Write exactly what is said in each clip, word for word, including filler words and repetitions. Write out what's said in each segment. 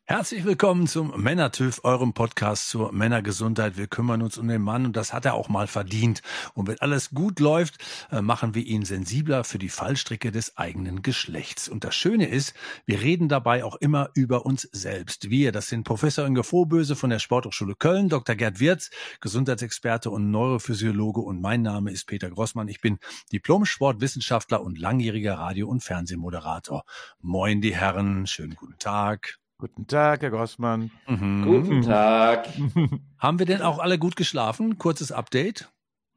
Herzlich willkommen zum Männer-TÜV, eurem Podcast zur Männergesundheit. Wir kümmern uns um den Mann und das hat er auch mal verdient. Und wenn alles gut läuft, machen wir ihn sensibler für die Fallstricke des eigenen Geschlechts. Und das Schöne ist, wir reden dabei auch immer über uns selbst. Wir, das sind Professor Inge Vorböse von der Sporthochschule Köln, Doktor Gerd Wirz, Gesundheitsexperte und Neurophysiologe, und mein Name ist Peter Grossmann. Ich bin Diplom-Sportwissenschaftler und langjähriger Radio- und Fernsehmoderator. Moin die Herren, schönen guten Tag. Guten Tag, Herr Grossmann. Mhm. Guten Tag. Haben wir denn auch alle gut geschlafen? Kurzes Update.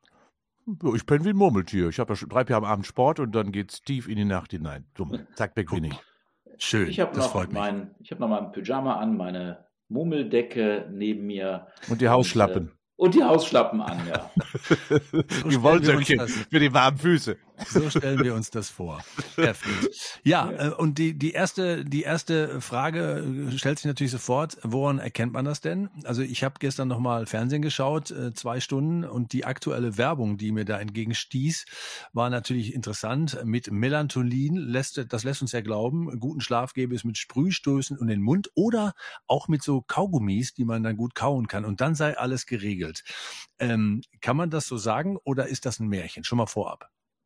Ich bin wie ein Murmeltier. Ich habe ja schon drei Uhr am Abend Sport und dann geht's tief in die Nacht hinein. Dumm. Zack, weg bin ich. Schön, ich hab das noch freut mich. Mein, ich habe noch mein Pyjama an, meine Murmeldecke neben mir. Und die Hausschlappen. Und, äh, und die Hausschlappen an, ja. So die Wollsöckchen für die warmen Füße. So stellen wir uns das vor. Perfekt. Ja, äh, und die, die, erste, die erste Frage stellt sich natürlich sofort, woran erkennt man das denn? Also ich habe gestern nochmal Fernsehen geschaut, äh, zwei Stunden, und die aktuelle Werbung, die mir da entgegenstieß, war natürlich interessant. Mit Melatonin, lässt, das lässt uns ja glauben, guten Schlaf gäbe es mit Sprühstößen in den Mund oder auch mit so Kaugummis, die man dann gut kauen kann, und dann sei alles geregelt. Ähm, kann man das so sagen oder ist das ein Märchen? Schon mal vorab.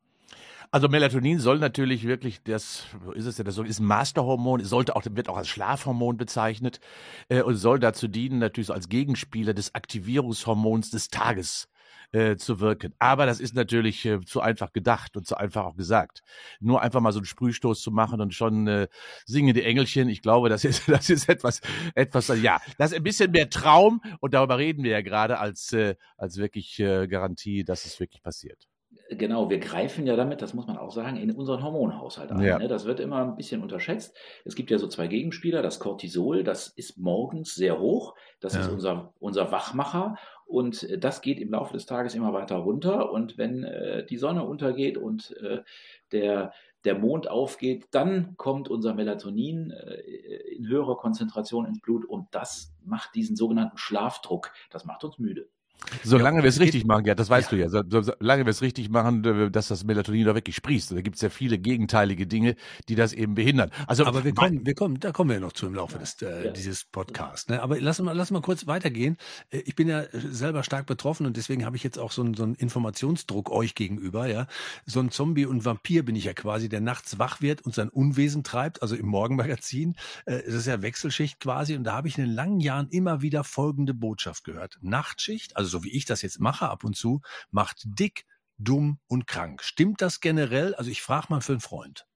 Also Melatonin soll natürlich wirklich, das ist es ja, das ist ein Masterhormon, es sollte auch, wird auch als Schlafhormon bezeichnet äh, und soll dazu dienen, natürlich so als Gegenspieler des Aktivierungshormons des Tages äh, zu wirken. Aber das ist natürlich äh, zu einfach gedacht und zu einfach auch gesagt. Nur einfach mal so einen Sprühstoß zu machen und schon äh, singen die Engelchen, ich glaube, das ist, das ist etwas, etwas, ja, das ist ein bisschen mehr Traum, und darüber reden wir ja gerade, als, äh, als wirklich äh, Garantie, dass es wirklich passiert. Genau, wir greifen ja damit, das muss man auch sagen, in unseren Hormonhaushalt ein. Ja. Ne? Das wird immer ein bisschen unterschätzt. Es gibt ja so zwei Gegenspieler, das Cortisol, das ist morgens sehr hoch, das Ja. ist unser, unser Wachmacher, und das geht im Laufe des Tages immer weiter runter, und wenn äh, die Sonne untergeht und äh, der, der Mond aufgeht, dann kommt unser Melatonin äh, in höherer Konzentration ins Blut, und das macht diesen sogenannten Schlafdruck, das macht uns müde. Solange Ja, wir es richtig machen, Gerd, das weißt ja. du ja, so, so, solange wir es richtig machen, dass das Melatonin da wirklich sprießt. Da gibt es ja viele gegenteilige Dinge, die das eben behindern. Also, aber wir kommen, wir kommen, da kommen wir noch zu im Laufe Ja, des, äh, ja. dieses Podcasts. Ne? Aber lass mal, lass mal kurz weitergehen. Äh, Ich bin ja selber stark betroffen, und deswegen habe ich jetzt auch so einen, so einen Informationsdruck euch gegenüber. Ja, so ein Zombie und Vampir bin ich ja quasi, der nachts wach wird und sein Unwesen treibt. Also im Morgenmagazin. Äh, Das ist ja Wechselschicht quasi, und da habe ich in den langen Jahren immer wieder folgende Botschaft gehört: Nachtschicht, also so wie ich das jetzt mache ab und zu, macht dick, dumm und krank. Stimmt das generell? Also ich frage mal für einen Freund.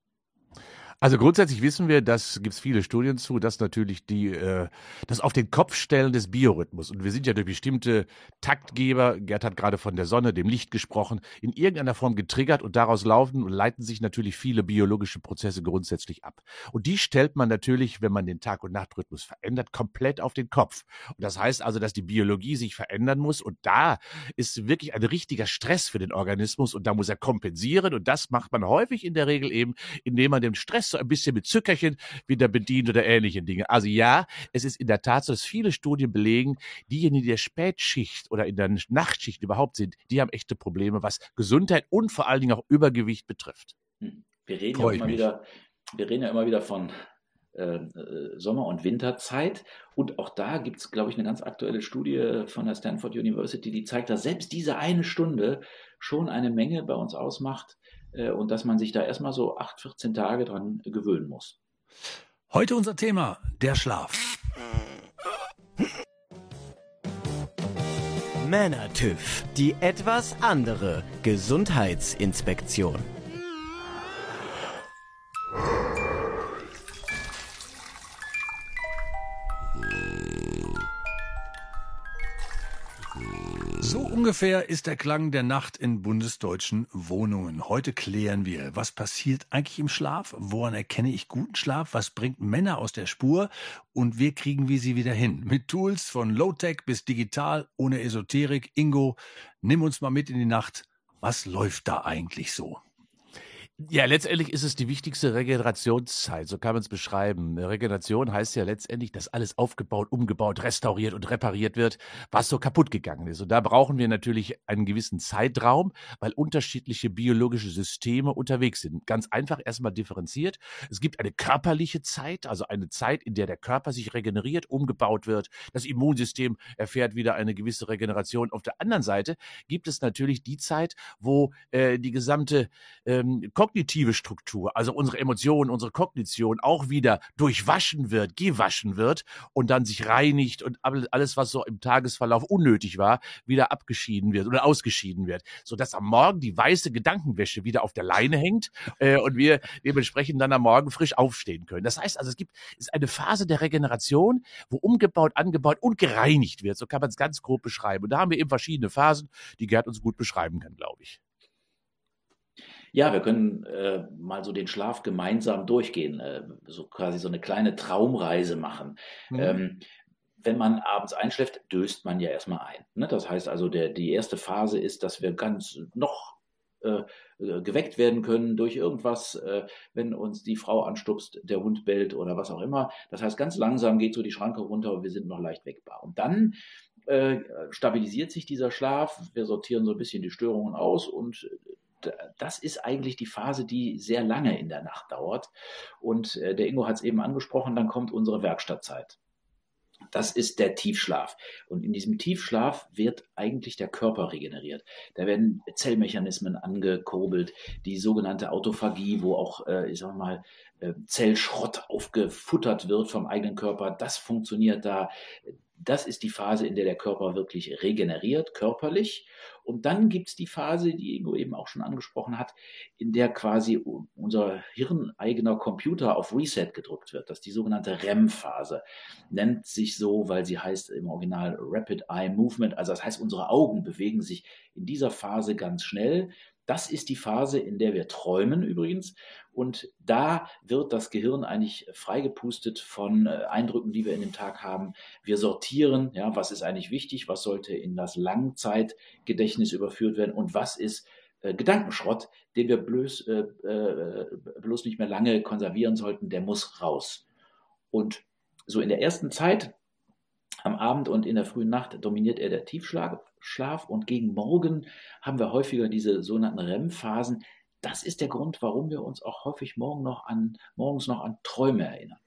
Also grundsätzlich wissen wir, dass gibt es viele Studien zu, dass natürlich die äh, das auf den Kopf stellen des Biorhythmus, und wir sind ja durch bestimmte Taktgeber, Gerd hat gerade von der Sonne, dem Licht gesprochen, in irgendeiner Form getriggert, und daraus laufen und leiten sich natürlich viele biologische Prozesse grundsätzlich ab. Und die stellt man natürlich, wenn man den Tag- und Nachtrhythmus verändert, komplett auf den Kopf. Und das heißt also, dass die Biologie sich verändern muss, und da ist wirklich ein richtiger Stress für den Organismus, und da muss er kompensieren, und das macht man häufig in der Regel eben, indem man den Stress so ein bisschen mit Zückerchen wieder bedient oder ähnlichen Dinge. Also ja, es ist in der Tat so, dass viele Studien belegen, diejenigen, die in der Spätschicht oder in der Nachtschicht überhaupt sind, die haben echte Probleme, was Gesundheit und vor allen Dingen auch Übergewicht betrifft. Wir reden, ja Freu ich immer mich. wieder, wir reden ja immer wieder von äh, äh, Sommer- und Winterzeit, und auch da gibt es, glaube ich, eine ganz aktuelle Studie von der Stanford University, die zeigt, dass selbst diese eine Stunde schon eine Menge bei uns ausmacht, äh, und dass man sich da erstmal so acht, vierzehn Tage dran gewöhnen muss. Heute unser Thema, der Schlaf. Männer-TÜV, die etwas andere Gesundheitsinspektion. So ungefähr ist der Klang der Nacht in bundesdeutschen Wohnungen. Heute klären wir, was passiert eigentlich im Schlaf? Woran erkenne ich guten Schlaf? Was bringt Männer aus der Spur? Und wie kriegen wir sie wieder hin? Mit Tools von Low-Tech bis digital, ohne Esoterik. Ingo, nimm uns mal mit in die Nacht. Was läuft da eigentlich so? Ja, letztendlich ist es die wichtigste Regenerationszeit, so kann man es beschreiben. Regeneration heißt ja letztendlich, dass alles aufgebaut, umgebaut, restauriert und repariert wird, was so kaputt gegangen ist. Und da brauchen wir natürlich einen gewissen Zeitraum, weil unterschiedliche biologische Systeme unterwegs sind. Ganz einfach erstmal differenziert. Es gibt eine körperliche Zeit, also eine Zeit, in der der Körper sich regeneriert, umgebaut wird. Das Immunsystem erfährt wieder eine gewisse Regeneration. Auf der anderen Seite gibt es natürlich die Zeit, wo äh, die gesamte ähm, kognitive Struktur, also unsere Emotionen, unsere Kognition auch wieder durchwaschen wird, gewaschen wird und dann sich reinigt und alles, was so im Tagesverlauf unnötig war, wieder abgeschieden wird oder ausgeschieden wird, sodass am Morgen die weiße Gedankenwäsche wieder auf der Leine hängt äh, und wir dementsprechend dann am Morgen frisch aufstehen können. Das heißt also, es gibt es ist eine Phase der Regeneration, wo umgebaut, angebaut und gereinigt wird. So kann man es ganz grob beschreiben. Und da haben wir eben verschiedene Phasen, die Gerd uns gut beschreiben kann, glaube ich. Ja, wir können äh, mal so den Schlaf gemeinsam durchgehen, äh, so quasi so eine kleine Traumreise machen. Mhm. Ähm, wenn man abends einschläft, döst man ja erstmal ein. Ne? Das heißt also, der, die erste Phase ist, dass wir ganz noch äh, geweckt werden können durch irgendwas, äh, wenn uns die Frau anstupst, der Hund bellt oder was auch immer. Das heißt, ganz langsam geht so die Schranke runter und wir sind noch leicht weckbar. Und dann äh, stabilisiert sich dieser Schlaf, wir sortieren so ein bisschen die Störungen aus und das ist eigentlich die Phase, die sehr lange in der Nacht dauert. Und äh, der Ingo hat es eben angesprochen, dann kommt unsere Werkstattzeit. Das ist der Tiefschlaf. Und in diesem Tiefschlaf wird eigentlich der Körper regeneriert. Da werden Zellmechanismen angekurbelt, die sogenannte Autophagie, wo auch, äh, ich sag mal, äh, Zellschrott aufgefuttert wird vom eigenen Körper. Das funktioniert da. Das ist die Phase, in der der Körper wirklich regeneriert, körperlich. Und dann gibt es die Phase, die Ingo eben auch schon angesprochen hat, in der quasi unser hirneigener Computer auf Reset gedrückt wird. Das ist die sogenannte R E M-Phase. Nennt sich so, weil sie heißt im Original Rapid Eye Movement. Also das heißt, unsere Augen bewegen sich in dieser Phase ganz schnell. Das ist die Phase, in der wir träumen übrigens. Und da wird das Gehirn eigentlich freigepustet von Eindrücken, die wir in dem Tag haben. Wir sortieren, ja, was ist eigentlich wichtig, was sollte in das Langzeitgedächtnis überführt werden und was ist äh, Gedankenschrott, den wir bloß, äh, äh, bloß nicht mehr lange konservieren sollten, der muss raus. Und so in der ersten Zeit, am Abend und in der frühen Nacht, dominiert er der Tiefschlaf. Schlaf und gegen Morgen haben wir häufiger diese sogenannten R E M-Phasen. Das ist der Grund, warum wir uns auch häufig morgen noch an, morgens noch an Träume erinnern.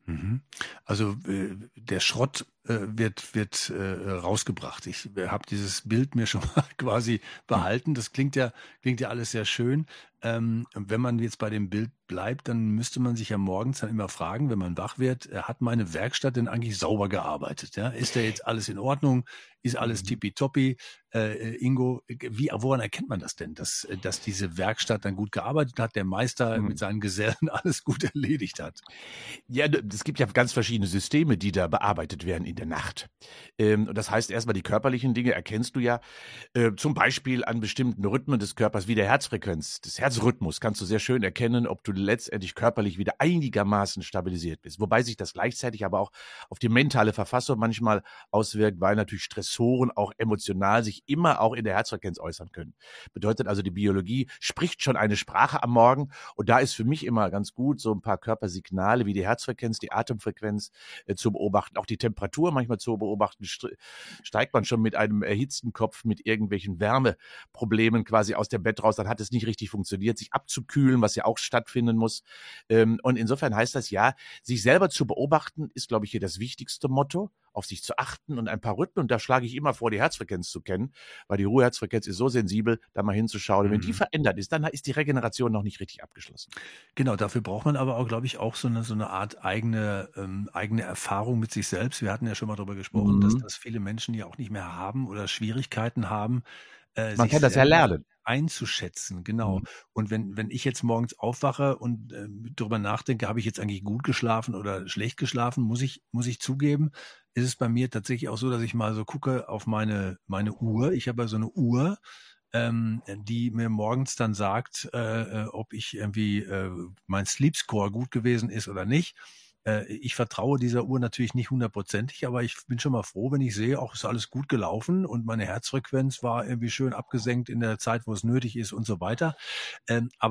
Also äh, der Schrott äh, wird wird äh, rausgebracht. Ich äh, habe dieses Bild mir schon mal quasi behalten. Das klingt ja klingt ja alles sehr schön. Ähm, wenn man jetzt bei dem Bild bleibt, dann müsste man sich ja morgens dann immer fragen, wenn man wach wird, äh, hat meine Werkstatt denn eigentlich sauber gearbeitet? Ja? Ist da jetzt alles in Ordnung? Ist alles tippitoppi? Äh, Ingo, wie, woran erkennt man das denn, dass, dass diese Werkstatt dann gut gearbeitet hat, der Meister Mhm. mit seinen Gesellen alles gut erledigt hat? Ja, es gibt ja ganz verschiedene Systeme, die da bearbeitet werden in der Nacht. Ähm, und das heißt erstmal, die körperlichen Dinge erkennst du ja äh, zum Beispiel an bestimmten Rhythmen des Körpers, wie der Herzfrequenz, des Herzrhythmus, kannst du sehr schön erkennen, ob du letztendlich körperlich wieder einigermaßen stabilisiert bist. Wobei sich das gleichzeitig aber auch auf die mentale Verfassung manchmal auswirkt, weil natürlich Stressoren auch emotional sich immer auch in der Herzfrequenz äußern können. Bedeutet also, die Biologie spricht schon eine Sprache am Morgen und da ist für mich immer ganz gut, so ein paar Körpersignale wie die Herzfrequenz, die Atemfrequenz äh, zu beobachten, auch die Temperatur manchmal zu beobachten. St- steigt man schon mit einem erhitzten Kopf, mit irgendwelchen Wärmeproblemen quasi aus dem Bett raus, dann hat es nicht richtig funktioniert, sich abzukühlen, was ja auch stattfinden muss. Ähm, und insofern heißt das ja, sich selber zu beobachten, ist, glaube ich, hier das wichtigste Motto, auf sich zu achten und ein paar Rhythmen, und da schlage ich immer vor, die Herzfrequenz zu kennen, weil die Ruheherzfrequenz ist so sensibel, da mal hinzuschauen. Und wenn die Mhm. verändert ist, dann ist die Regeneration noch nicht richtig abgeschlossen. Genau, dafür braucht man aber auch, glaube ich, auch so eine, so eine Art eigene, ähm, eigene Erfahrung mit sich selbst. Wir hatten ja schon mal darüber gesprochen, dass Mhm. das viele Menschen ja auch nicht mehr haben oder Schwierigkeiten haben, äh, Man sich kann das ja selber lernen. einzuschätzen, genau. Mhm. Und wenn, wenn ich jetzt morgens aufwache und äh, darüber nachdenke, habe ich jetzt eigentlich gut geschlafen oder schlecht geschlafen, muss ich, muss ich zugeben, ist es bei mir tatsächlich auch so, dass ich mal so gucke auf meine, meine Uhr. Ich habe ja so eine Uhr, ähm, die mir morgens dann sagt, äh, äh, ob ich irgendwie äh, mein Sleep Score gut gewesen ist oder nicht. Äh, ich vertraue dieser Uhr natürlich nicht hundertprozentig, aber ich bin schon mal froh, wenn ich sehe, auch ist alles gut gelaufen und meine Herzfrequenz war irgendwie schön abgesenkt in der Zeit, wo es nötig ist und so weiter. Ähm, aber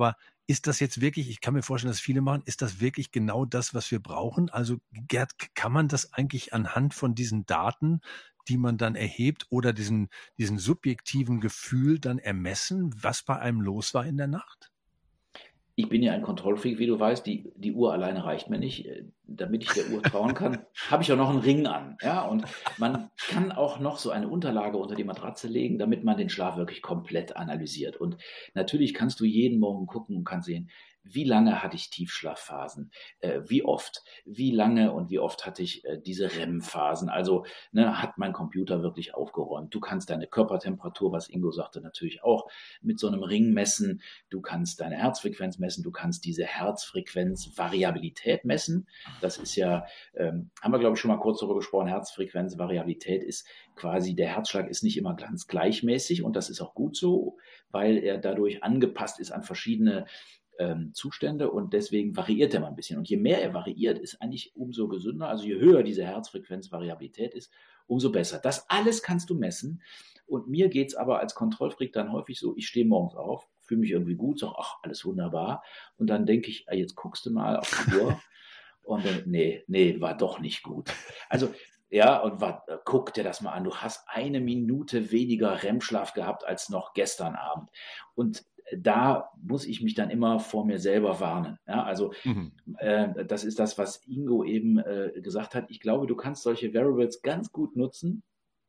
ist das jetzt wirklich, ich kann mir vorstellen, dass viele machen, ist das wirklich genau das, was wir brauchen? Also Gerd, kann man das eigentlich anhand von diesen Daten, die man dann erhebt oder diesen, diesen subjektiven Gefühl dann ermessen, was bei einem los war in der Nacht? Ich bin ja ein Kontrollfreak, wie du weißt, die, die Uhr alleine reicht mir nicht. Damit ich der Uhr trauen kann, habe ich auch noch einen Ring an. Ja, und man kann auch noch so eine Unterlage unter die Matratze legen, damit man den Schlaf wirklich komplett analysiert. Und natürlich kannst du jeden Morgen gucken und kannst sehen, wie lange hatte ich Tiefschlafphasen, äh, wie oft, wie lange und wie oft hatte ich äh, diese R E M-Phasen. Also ne, hat mein Computer wirklich aufgeräumt. Du kannst deine Körpertemperatur, was Ingo sagte, natürlich auch mit so einem Ring messen. Du kannst deine Herzfrequenz messen. Du kannst diese Herzfrequenzvariabilität messen. Das ist ja, ähm, haben wir glaube ich schon mal kurz darüber gesprochen, Herzfrequenzvariabilität ist quasi, der Herzschlag ist nicht immer ganz gleichmäßig und das ist auch gut so, weil er dadurch angepasst ist an verschiedene Ähm, Zustände und deswegen variiert er mal ein bisschen. Und je mehr er variiert, ist eigentlich umso gesünder. Also je höher diese Herzfrequenzvariabilität ist, umso besser. Das alles kannst du messen. Und mir geht es aber als Kontrollfreak dann häufig so, ich stehe morgens auf, fühle mich irgendwie gut, sage, ach, alles wunderbar. Und dann denke ich, jetzt guckst du mal auf die Uhr. Und dann, nee, nee, war doch nicht gut. Also ja, und war, guck dir das mal an, du hast eine Minute weniger R E M-Schlaf gehabt als noch gestern Abend. Und da muss ich mich dann immer vor mir selber warnen. Ja, also mhm. äh, das ist das, was Ingo eben äh, gesagt hat. Ich glaube, du kannst solche Variables ganz gut nutzen,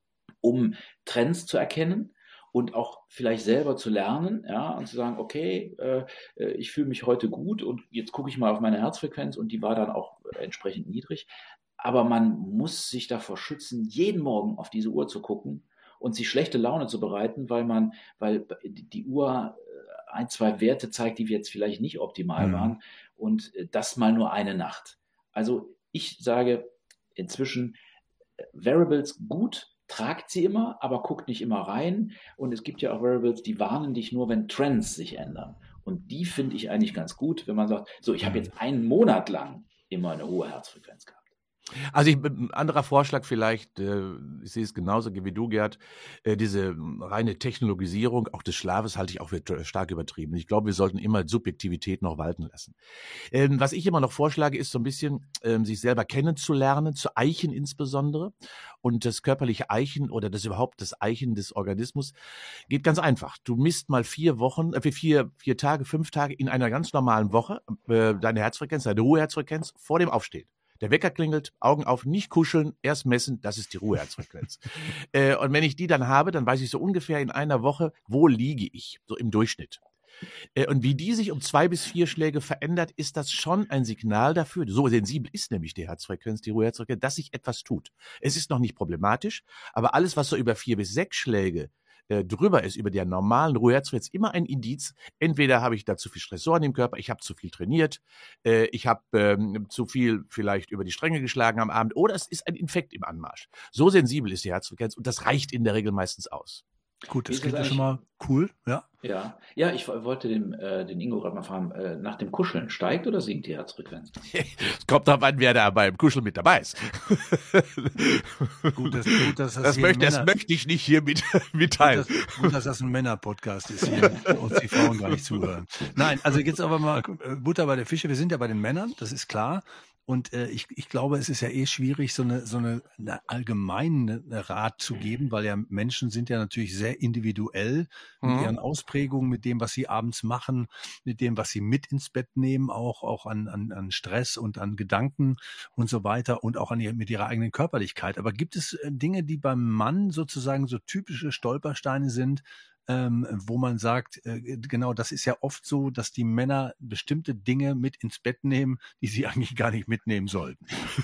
um Trends zu erkennen und auch vielleicht selber zu lernen, ja, und zu sagen, okay, äh, ich fühle mich heute gut und jetzt gucke ich mal auf meine Herzfrequenz und die war dann auch entsprechend niedrig. Aber man muss sich davor schützen, jeden Morgen auf diese Uhr zu gucken und sich schlechte Laune zu bereiten, weil man, weil die Uhr ein, zwei Werte zeigt, die jetzt vielleicht nicht optimal mhm. waren und das mal nur eine Nacht. Also ich sage inzwischen, Variables gut, tragt sie immer, aber guckt nicht immer rein und es gibt ja auch Variables, die warnen dich nur, wenn Trends sich ändern und die finde ich eigentlich ganz gut, wenn man sagt, so ich habe jetzt einen Monat lang immer eine hohe Herzfrequenz gehabt. Also ich, ein anderer Vorschlag vielleicht, äh, ich sehe es genauso wie du, Gerd, äh, diese reine Technologisierung auch des Schlafes halte ich auch für stark übertrieben. Ich glaube, wir sollten immer Subjektivität noch walten lassen. Ähm, was ich immer noch vorschlage, ist so ein bisschen, ähm, sich selber kennenzulernen, zu eichen insbesondere. Und das körperliche Eichen oder das überhaupt das Eichen des Organismus geht ganz einfach. Du misst mal vier Wochen, äh, vier, vier Tage, fünf Tage in einer ganz normalen Woche äh, deine Herzfrequenz, deine hohe Herzfrequenz vor dem Aufstehen. Der Wecker klingelt, Augen auf, nicht kuscheln, erst messen, das ist die Ruheherzfrequenz. äh, und wenn ich die dann habe, dann weiß ich so ungefähr in einer Woche, wo liege ich, so im Durchschnitt. Äh, und wie die sich um zwei bis vier Schläge verändert, ist das schon ein Signal dafür, so sensibel ist nämlich die Herzfrequenz, die Ruheherzfrequenz, dass sich etwas tut. Es ist noch nicht problematisch, aber alles, was so über vier bis sechs Schläge drüber ist, über der normalen Ruheherzfrequenz, immer ein Indiz, entweder habe ich da zu viel Stressoren im Körper, ich habe zu viel trainiert, äh, ich habe ähm, zu viel vielleicht über die Stränge geschlagen am Abend oder es ist ein Infekt im Anmarsch. So sensibel ist die Herzfrequenz und das reicht in der Regel meistens aus. Gut, das klingt ja schon mal cool, ja. Ja, ja, ich wollte den, äh, den Ingo gerade mal fragen, äh, nach dem Kuscheln steigt oder sinkt die Herzfrequenz? Es kommt darauf an, wer da beim Kuscheln mit dabei ist. Gut, dass, gut, dass das, das, möchte, Männer, das möchte ich nicht hier mit, mitteilen. Gut dass, gut, dass das ein Männer-Podcast ist hier und die Frauen gar nicht zuhören. Nein, also jetzt aber mal Butter bei der Fische. Wir sind ja bei den Männern, das ist klar. Und äh, ich, ich glaube, es ist ja eh schwierig, so eine, so eine, eine allgemeine Rat zu geben, weil ja Menschen sind ja natürlich sehr individuell mit mhm. ihren Ausprägungen, mit dem, was sie abends machen, mit dem, was sie mit ins Bett nehmen, auch, auch an, an, an Stress und an Gedanken und so weiter und auch an ihr, mit ihrer eigenen Körperlichkeit. Aber gibt es Dinge, die beim Mann sozusagen so typische Stolpersteine sind, Ähm, wo man sagt, äh, genau, das ist ja oft so, dass die Männer bestimmte Dinge mit ins Bett nehmen, die sie eigentlich gar nicht mitnehmen sollten.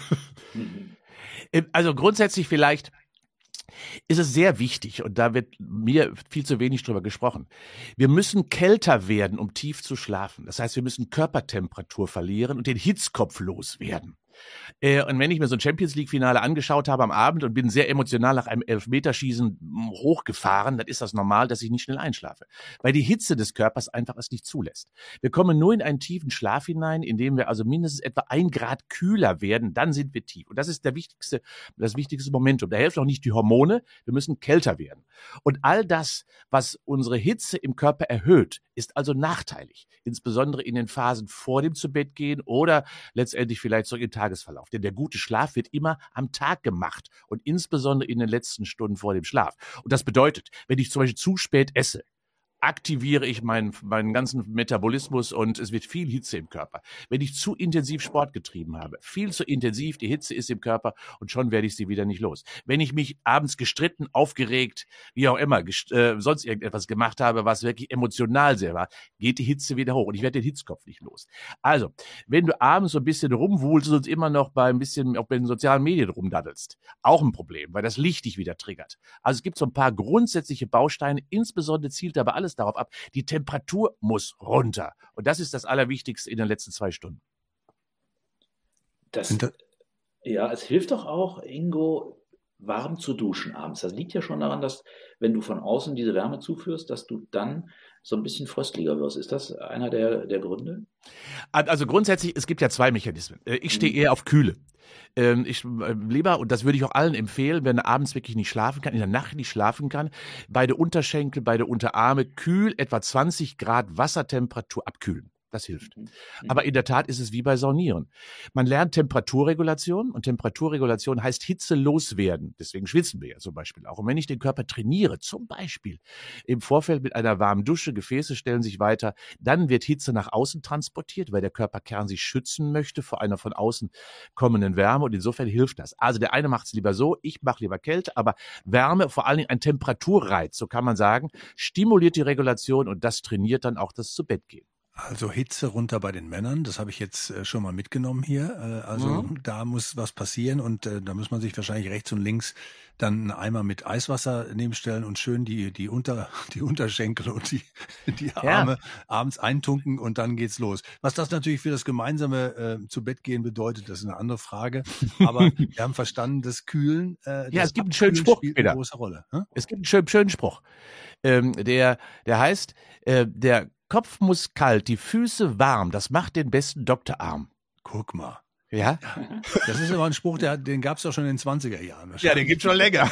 Also grundsätzlich vielleicht ist es sehr wichtig, und da wird mir viel zu wenig drüber gesprochen. Wir müssen kälter werden, um tief zu schlafen. Das heißt, wir müssen Körpertemperatur verlieren und den Hitzkopf loswerden. Äh, und wenn ich mir so ein Champions-League-Finale angeschaut habe am Abend und bin sehr emotional nach einem Elfmeterschießen hochgefahren, dann ist das normal, dass ich nicht schnell einschlafe. Weil die Hitze des Körpers einfach es nicht zulässt. Wir kommen nur in einen tiefen Schlaf hinein, in dem wir also mindestens etwa ein Grad kühler werden, dann sind wir tief. Und das ist der wichtigste, das wichtigste Momentum. Da helfen auch nicht die Hormone, wir müssen kälter werden. Und all das, was unsere Hitze im Körper erhöht, ist also nachteilig. Insbesondere in den Phasen vor dem Zubettgehen oder letztendlich vielleicht so im Tagesverlauf. Denn der gute Schlaf wird immer am Tag gemacht und insbesondere in den letzten Stunden vor dem Schlaf. Und das bedeutet, wenn ich zum Beispiel zu spät esse, aktiviere ich meinen, meinen ganzen Metabolismus und es wird viel Hitze im Körper. Wenn ich zu intensiv Sport getrieben habe, viel zu intensiv, die Hitze ist im Körper und schon werde ich sie wieder nicht los. Wenn ich mich abends gestritten, aufgeregt, wie auch immer, gest- äh, sonst irgendetwas gemacht habe, was wirklich emotional sehr war, geht die Hitze wieder hoch und ich werde den Hitzkopf nicht los. Also, wenn du abends so ein bisschen rumwuhlst und immer noch bei ein bisschen auch bei den sozialen Medien rumdaddelst, auch ein Problem, weil das Licht dich wieder triggert. Also es gibt so ein paar grundsätzliche Bausteine, insbesondere zielt aber alles darauf ab, die Temperatur muss runter. Und das ist das Allerwichtigste in den letzten zwei Stunden. Das, ja, es hilft doch auch, Ingo, warm zu duschen abends. Das liegt ja schon daran, dass, wenn du von außen diese Wärme zuführst, dass du dann so ein bisschen fröstlicher wirst. Ist das einer der, der Gründe? Also grundsätzlich, es gibt ja zwei Mechanismen. Ich stehe eher auf Kühle. Ich lieber, und das würde ich auch allen empfehlen, wenn er abends wirklich nicht schlafen kann, in der Nacht nicht schlafen kann, beide Unterschenkel, beide Unterarme kühl, etwa zwanzig Grad Wassertemperatur abkühlen. Das hilft. Mhm. Aber in der Tat ist es wie bei Saunieren. Man lernt Temperaturregulation und Temperaturregulation heißt Hitze loswerden. Deswegen schwitzen wir ja zum Beispiel auch. Und wenn ich den Körper trainiere, zum Beispiel im Vorfeld mit einer warmen Dusche, Gefäße stellen sich weiter, dann wird Hitze nach außen transportiert, weil der Körperkern sich schützen möchte vor einer von außen kommenden Wärme und insofern hilft das. Also der eine macht es lieber so, ich mache lieber Kälte, aber Wärme, vor allen Dingen ein Temperaturreiz, so kann man sagen, stimuliert die Regulation und das trainiert dann auch das Zubettgehen. Also Hitze runter bei den Männern, das habe ich jetzt äh, schon mal mitgenommen hier. Äh, also Mhm. da muss was passieren und äh, da muss man sich wahrscheinlich rechts und links dann einen Eimer mit Eiswasser nebenstellen und schön die die Unter die Unterschenkel und die die Arme abends eintunken und dann geht's los. Was das natürlich für das gemeinsame äh, zu Bett gehen bedeutet, das ist eine andere Frage. Aber wir haben verstanden, das Kühlen, äh, Ja, das es gibt einen schönen Abkühlen Spruch, spielt Peter. eine große Rolle. Hm? Es gibt einen schönen, schönen Spruch, ähm, der, der heißt, äh, der Kopf muss kalt, die Füße warm, das macht den besten Doktor arm. Guck mal. Ja? Das ist aber ein Spruch, der, den gab es doch schon in den zwanziger Jahren. Ja, den gibt's schon länger.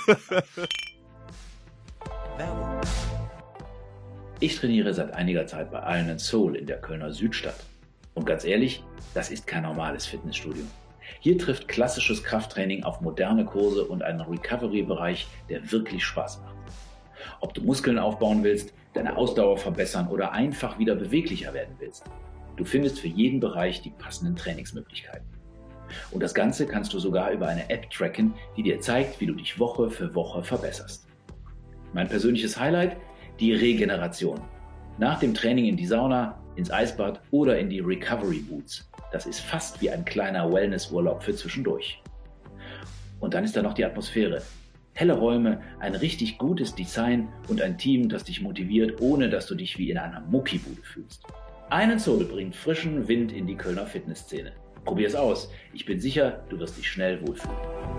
Ich trainiere seit einiger Zeit bei Iron and Soul in der Kölner Südstadt. Und ganz ehrlich, das ist kein normales Fitnessstudio. Hier trifft klassisches Krafttraining auf moderne Kurse und einen Recovery-Bereich, der wirklich Spaß macht. Ob du Muskeln aufbauen willst, deine Ausdauer verbessern oder einfach wieder beweglicher werden willst. Du findest für jeden Bereich die passenden Trainingsmöglichkeiten. Und das Ganze kannst du sogar über eine App tracken, die dir zeigt, wie du dich Woche für Woche verbesserst. Mein persönliches Highlight? Die Regeneration. Nach dem Training in die Sauna, ins Eisbad oder in die Recovery Boots. Das ist fast wie ein kleiner Wellnessurlaub für zwischendurch. Und dann ist da noch die Atmosphäre. Helle Räume, ein richtig gutes Design und ein Team, das dich motiviert, ohne dass du dich wie in einer Muckibude fühlst. Iron and Soul bringt frischen Wind in die Kölner Fitnessszene. Probier's aus. Ich bin sicher, du wirst dich schnell wohlfühlen.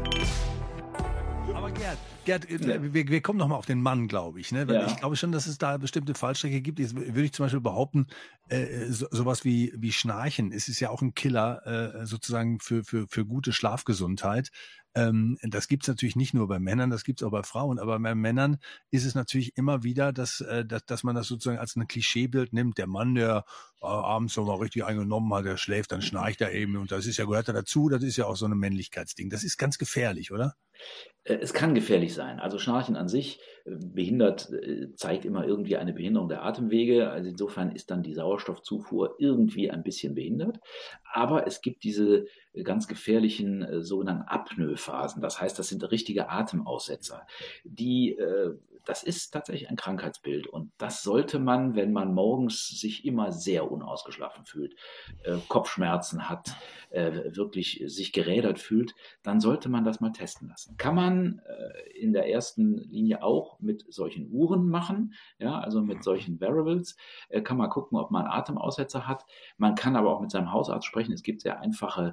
Aber Gerd, Gerd äh, wir, wir kommen noch mal auf den Mann, glaube ich. Ne? Weil Ja. ich glaube schon, dass es da bestimmte Fallstricke gibt. Jetzt würde ich zum Beispiel behaupten, äh, so, sowas wie, wie Schnarchen, es ist ja auch ein Killer äh, sozusagen für, für, für gute Schlafgesundheit. Ähm, das gibt's natürlich nicht nur bei Männern, das gibt's auch bei Frauen. Aber bei Männern ist es natürlich immer wieder, dass, äh, dass, dass man das sozusagen als ein Klischeebild nimmt. Der Mann, der äh, abends noch mal richtig eingenommen hat, der schläft, dann schnarcht er eben. Und das ist ja, gehört ja dazu, das ist ja auch so ein Männlichkeitsding. Das ist ganz gefährlich, oder? Es kann gefährlich sein. Also Schnarchen an sich äh, behindert, äh, zeigt immer irgendwie eine Behinderung der Atemwege. Also insofern ist dann die Sauerstoffzufuhr irgendwie ein bisschen behindert. Aber es gibt diese äh, ganz gefährlichen äh, sogenannten Apnoe-Phasen. Das heißt, das sind richtige Atemaussetzer. Die, äh, das ist tatsächlich ein Krankheitsbild. Und das sollte man, wenn man morgens sich immer sehr unausgeschlafen fühlt, äh, Kopfschmerzen hat, äh, wirklich sich gerädert fühlt, dann sollte man das mal testen lassen. Kann man äh, in der ersten Linie auch mit solchen Uhren machen, ja, also mit solchen Wearables, äh, kann man gucken, ob man Atemaussetzer hat. Man kann aber auch mit seinem Hausarzt sprechen. Es gibt sehr einfache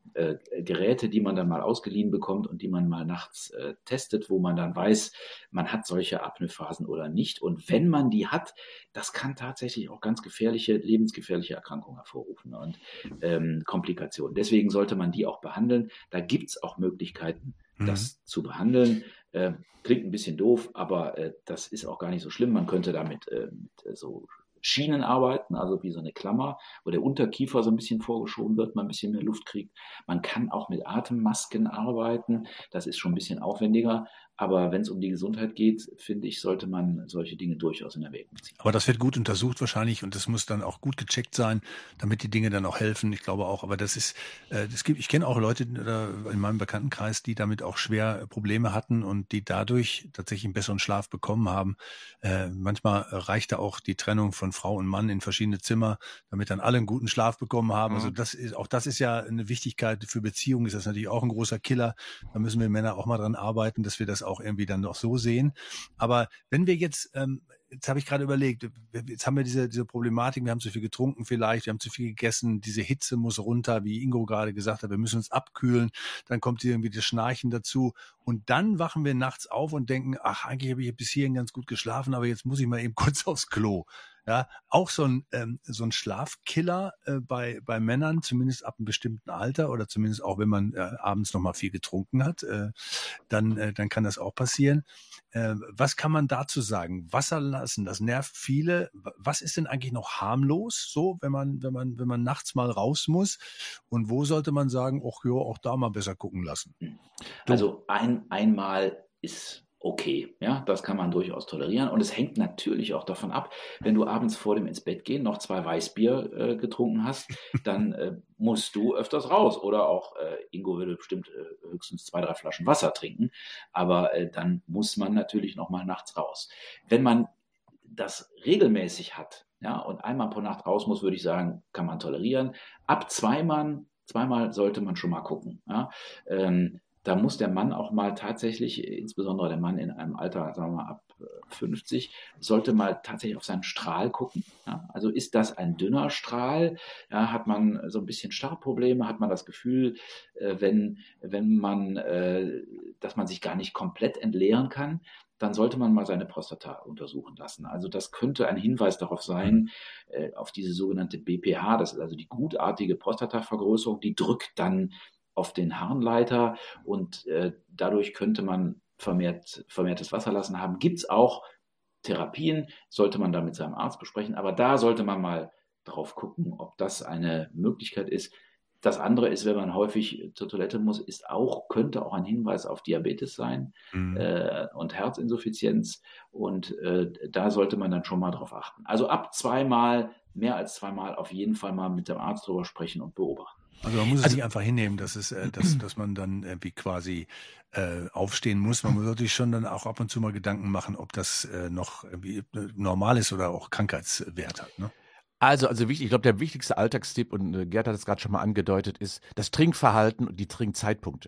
äh, Geräte, die man dann mal ausgeliehen bekommt und die man mal nachts äh, testet, wo man dann weiß, man hat solche Apnoe-Phasen oder nicht. Und wenn man die hat, das kann tatsächlich auch ganz gefährliche, lebensgefährliche Erkrankungen hervorrufen und ähm, Komplikationen. Deswegen sollte man die auch behandeln. Da gibt es auch Möglichkeiten, mhm. das zu behandeln. Äh, klingt ein bisschen doof, aber äh, das ist auch gar nicht so schlimm. Man könnte damit äh, mit äh, so Schienen arbeiten, also wie so eine Klammer, wo der Unterkiefer so ein bisschen vorgeschoben wird, man ein bisschen mehr Luft kriegt. Man kann auch mit Atemmasken arbeiten, das ist schon ein bisschen aufwendiger, aber wenn es um die Gesundheit geht, finde ich, sollte man solche Dinge durchaus in Erwägung ziehen. Aber das wird gut untersucht wahrscheinlich und das muss dann auch gut gecheckt sein, damit die Dinge dann auch helfen. Ich glaube auch, aber das ist, äh, das gibt, ich kenne auch Leute in meinem Bekanntenkreis, die damit auch schwer Probleme hatten und die dadurch tatsächlich einen besseren Schlaf bekommen haben. Äh, manchmal reichte auch die Trennung von Frau und Mann in verschiedene Zimmer, damit dann alle einen guten Schlaf bekommen haben. Mhm. Also das ist, auch das ist ja eine Wichtigkeit für Beziehungen, ist das natürlich auch ein großer Killer. Da müssen wir Männer auch mal dran arbeiten, dass wir das auch irgendwie dann noch so sehen. Aber wenn wir jetzt, ähm, jetzt habe ich gerade überlegt, jetzt haben wir diese, diese Problematik, wir haben zu viel getrunken vielleicht, wir haben zu viel gegessen, diese Hitze muss runter, wie Ingo gerade gesagt hat, wir müssen uns abkühlen, dann kommt irgendwie das Schnarchen dazu und dann wachen wir nachts auf und denken, ach, eigentlich habe ich bis hierhin ganz gut geschlafen, aber jetzt muss ich mal eben kurz aufs Klo. Ja, auch so ein ähm, so ein Schlafkiller äh, bei bei Männern, zumindest ab einem bestimmten Alter oder zumindest auch wenn man äh, abends noch mal viel getrunken hat, äh, dann äh, dann kann das auch passieren. Äh, was kann man dazu sagen? Wasser lassen, das nervt viele. Was ist denn eigentlich noch harmlos, so wenn man wenn man wenn man nachts mal raus muss? Und wo sollte man sagen, ach ja, auch da mal besser gucken lassen? Also ein einmal ist okay, ja, das kann man durchaus tolerieren und es hängt natürlich auch davon ab, wenn du abends vor dem ins Bett gehen noch zwei Weißbier äh, getrunken hast, dann äh, musst du öfters raus oder auch äh, Ingo würde bestimmt äh, höchstens zwei, drei Flaschen Wasser trinken, aber äh, dann muss man natürlich noch mal nachts raus. Wenn man das regelmäßig hat, ja, und einmal pro Nacht raus muss, würde ich sagen, kann man tolerieren. Ab zweimal, zweimal sollte man schon mal gucken, ja, ähm, da muss der Mann auch mal tatsächlich, insbesondere der Mann in einem Alter, sagen wir mal ab fünfzig, sollte mal tatsächlich auf seinen Strahl gucken. Ja, also ist das ein dünner Strahl? Ja, hat man so ein bisschen Starrprobleme? Hat man das Gefühl, äh, wenn, wenn man, äh, dass man sich gar nicht komplett entleeren kann? Dann sollte man mal seine Prostata untersuchen lassen. Also das könnte ein Hinweis darauf sein, äh, auf diese sogenannte B P H, das ist also die gutartige Prostatavergrößerung, die drückt dann auf den Harnleiter und äh, dadurch könnte man vermehrt, vermehrtes Wasser lassen haben. Gibt es auch Therapien, sollte man da mit seinem Arzt besprechen, aber da sollte man mal drauf gucken, ob das eine Möglichkeit ist. Das andere ist, wenn man häufig zur Toilette muss, ist auch, könnte auch ein Hinweis auf Diabetes sein mhm. äh, und Herzinsuffizienz und äh, da sollte man dann schon mal drauf achten. Also ab zweimal, mehr als zweimal auf jeden Fall mal mit dem Arzt drüber sprechen und beobachten. Also man muss es also, nicht einfach hinnehmen, dass es, äh, dass, dass man dann irgendwie quasi äh, aufstehen muss. Man muss natürlich schon dann auch ab und zu mal Gedanken machen, ob das äh, noch irgendwie normal ist oder auch Krankheitswert hat. Ne? Also, also wichtig, ich glaube, der wichtigste Alltagstipp, und äh, Gerd hat es gerade schon mal angedeutet, ist das Trinkverhalten und die Trinkzeitpunkte.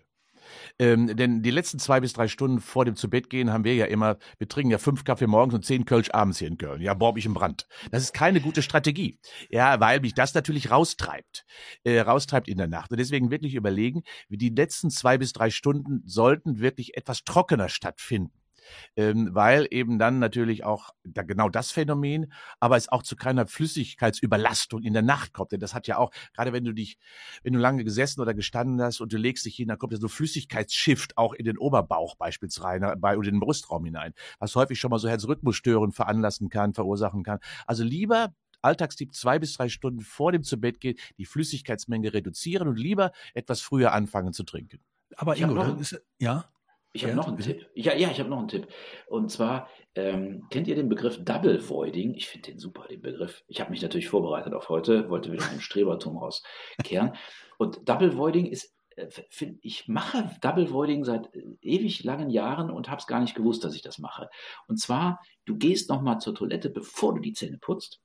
Ähm, denn die letzten zwei bis drei Stunden vor dem Zu-Bett-Gehen haben wir ja immer, wir trinken ja fünf Kaffee morgens und zehn Kölsch abends hier in Köln. Ja, boah, ich im Brand. Das ist keine gute Strategie. Ja, weil mich das natürlich raustreibt. Äh, raustreibt in der Nacht. Und deswegen wirklich überlegen, wie die letzten zwei bis drei Stunden sollten wirklich etwas trockener stattfinden. Ähm, weil eben dann natürlich auch da genau das Phänomen, aber es auch zu keiner Flüssigkeitsüberlastung in der Nacht kommt. Denn das hat ja auch, gerade wenn du dich, wenn du lange gesessen oder gestanden hast und du legst dich hin, dann kommt ja so Flüssigkeitsshift auch in den Oberbauch beispielsweise bei oder in den Brustraum hinein, was häufig schon mal so Herzrhythmusstörungen veranlassen kann, verursachen kann. Also lieber Alltagstipp zwei bis drei Stunden vor dem Zubettgehen die Flüssigkeitsmenge reduzieren und lieber etwas früher anfangen zu trinken. Aber Ingo, das ist, ja? Ich habe ja, noch einen bitte? Tipp. Ja, ja, ich habe noch einen Tipp. Und zwar, ähm, kennt ihr den Begriff Double Voiding? Ich finde den super, den Begriff. Ich habe mich natürlich vorbereitet auf heute, wollte wieder ein Strebertum rauskehren. Und Double Voiding ist, äh, find, ich mache Double Voiding seit äh, ewig langen Jahren und habe es gar nicht gewusst, dass ich das mache. Und zwar, du gehst nochmal zur Toilette, bevor du die Zähne putzt.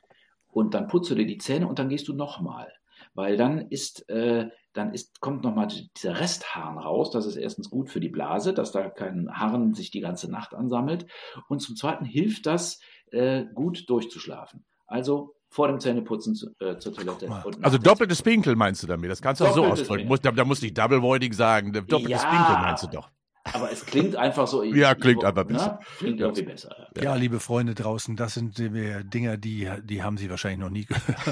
Und dann putzt du dir die Zähne und dann gehst du nochmal. Weil dann ist, äh, dann ist, kommt nochmal dieser Restharn raus. Das ist erstens gut für die Blase, dass da kein Harn sich die ganze Nacht ansammelt. Und zum Zweiten hilft das, äh, gut durchzuschlafen. Also vor dem Zähneputzen zu, äh, zur Toilette. Und Also doppeltes Pinkeln meinst du damit? Das kannst du auch so Doppeltes ausdrücken. Pinkeln. Muss, da, da musst du nicht Double Voiding sagen. Doppeltes Ja. Pinkeln meinst du doch. Aber es klingt einfach so. Ja, klingt ich, einfach besser. Ne? Klingt irgendwie besser. Ja. ja, liebe Freunde draußen, das sind die Dinger, die, die haben Sie wahrscheinlich noch nie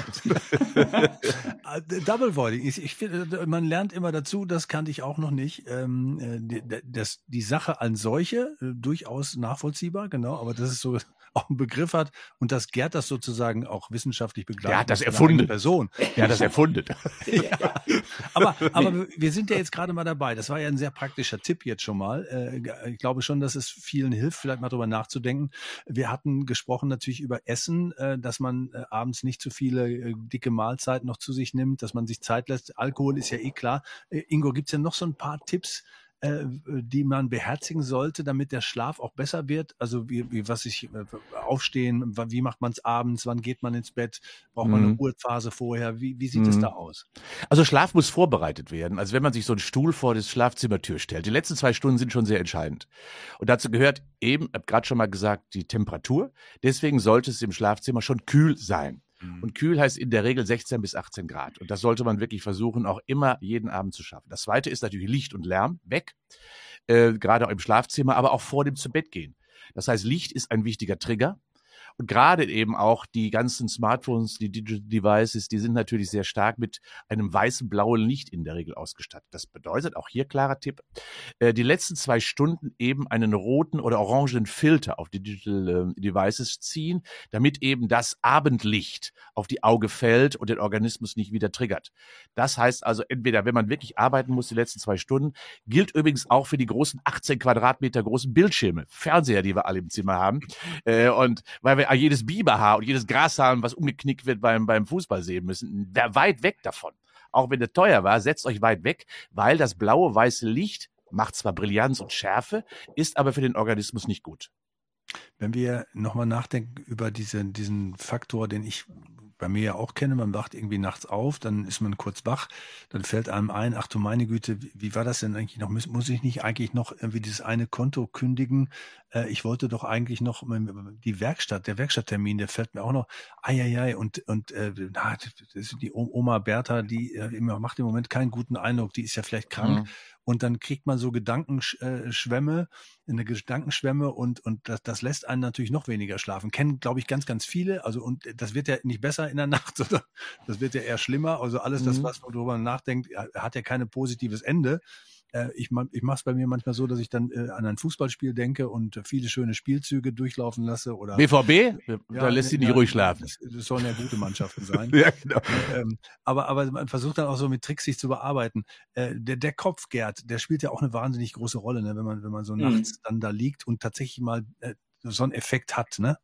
gehört. Double Voiding, ich, ich finde, man lernt immer dazu, das kannte ich auch noch nicht. Ähm, die, das, die Sache als solche, äh, durchaus nachvollziehbar, genau, aber das ist so auch einen Begriff hat und dass Gerd das sozusagen auch wissenschaftlich begleitet. Der hat das mit seiner erfunden. eigenen Person. Der hat das erfunden. Ja. Aber, aber wir sind ja jetzt gerade mal dabei. Das war ja ein sehr praktischer Tipp jetzt schon mal. Äh, Ich glaube schon, dass es vielen hilft, vielleicht mal drüber nachzudenken. Wir hatten gesprochen natürlich über Essen, äh, dass man äh, abends nicht zu viele äh, dicke Mahlzeiten noch zu sich nimmt, dass man sich Zeit lässt. Alkohol ist ja eh klar. Äh, Ingo, gibt's ja noch so ein paar Tipps, äh, die man beherzigen sollte, damit der Schlaf auch besser wird? Also wie, wie was ich äh, aufstehen, wie macht man es abends, wann geht man ins Bett, braucht man eine Mhm. Ruhephase vorher? Wie, wie sieht es Mhm. da aus? Also Schlaf muss vorbereitet werden. Also wenn man sich so einen Stuhl vor das Schlafzimmertür stellt. Die letzten zwei Stunden sind schon sehr entscheidend. Und dazu gehört eben, ich habe gerade schon mal gesagt, die Temperatur. Deswegen sollte es im Schlafzimmer schon kühl sein. Und kühl heißt in der Regel sechzehn bis achtzehn Grad. Und das sollte man wirklich versuchen, auch immer jeden Abend zu schaffen. Das Zweite ist natürlich Licht und Lärm weg, äh, gerade auch im Schlafzimmer, aber auch vor dem Zubettgehen. Das heißt, Licht ist ein wichtiger Trigger. Und gerade eben auch die ganzen Smartphones, die Digital Devices, die sind natürlich sehr stark mit einem weißen, blauen Licht in der Regel ausgestattet. Das bedeutet, auch hier klarer Tipp, äh, die letzten zwei Stunden eben einen roten oder orangenen Filter auf die Digital äh, Devices ziehen, damit eben das Abendlicht auf die Auge fällt und den Organismus nicht wieder triggert. Das heißt also, entweder, wenn man wirklich arbeiten muss, die letzten zwei Stunden, gilt übrigens auch für die großen achtzehn Quadratmeter großen Bildschirme, Fernseher, die wir alle im Zimmer haben. Äh, und weil wir jedes Biberhaar und jedes Grashalm, was umgeknickt wird beim, beim Fußball sehen müssen, weit weg davon. Auch wenn der teuer war, setzt euch weit weg, weil das blaue, weiße Licht macht zwar Brillanz und Schärfe, ist aber für den Organismus nicht gut. Wenn wir nochmal nachdenken über diese, diesen Faktor, den ich bei mir ja auch kenne, man wacht irgendwie nachts auf, dann ist man kurz wach, dann fällt einem ein, ach du meine Güte, wie, wie war das denn eigentlich noch? Muss, muss ich nicht eigentlich noch irgendwie dieses eine Konto kündigen? Äh, ich wollte doch eigentlich noch die Werkstatt, der Werkstatttermin, der fällt mir auch noch, eieiei, und, und äh, na, das ist die Oma Bertha, die äh, immer, macht im Moment keinen guten Eindruck, die ist ja vielleicht krank. Mhm. Und dann kriegt man so Gedankenschwämme, eine Gedankenschwämme und, und das, das lässt einen natürlich noch weniger schlafen. Kennen, glaube ich, ganz, ganz viele. Also, und das wird ja nicht besser in der Nacht, sondern das wird ja eher schlimmer. Also alles das, Mhm. was man darüber nachdenkt, hat ja kein positives Ende. Äh, ich ma- ich mache es bei mir manchmal so, dass ich dann äh, an ein Fußballspiel denke und äh, viele schöne Spielzüge durchlaufen lasse. Oder B V B? Da Ja, lässt sie nicht ja, ruhig schlafen. Das, das sollen ja gute Mannschaften sein. Ja, genau. Ähm, aber, aber man versucht dann auch so mit Tricks sich zu bearbeiten. Äh, der, der Kopf, Gerd, der spielt ja auch eine wahnsinnig große Rolle, ne? wenn man, wenn man so Mhm. nachts dann da liegt und tatsächlich mal äh, so einen Effekt hat, ne?